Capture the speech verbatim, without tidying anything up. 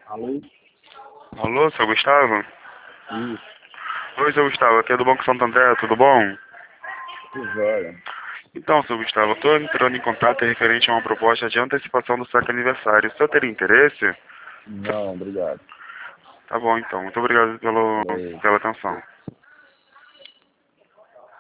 Alô? Alô, seu Gustavo? Isso, Oi, seu Gustavo, aqui é do Banco Santander, tudo bom? que joia. Então, seu Gustavo, eu estou entrando em contato referente a uma proposta de antecipação do seu aniversário. O senhor teria interesse? Não, obrigado. Tá bom, então. Muito obrigado pelo, Falou. pela atenção.